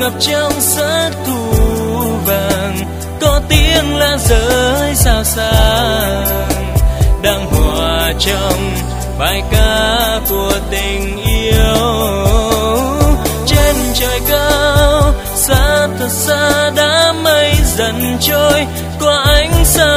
ngập trong sắc thu vàng, có tiếng lá rơi sao xạc đang hòa trong bài ca của tình yêu. Trên trời cao xa thật xa đám mây dần trôi, có ánh sao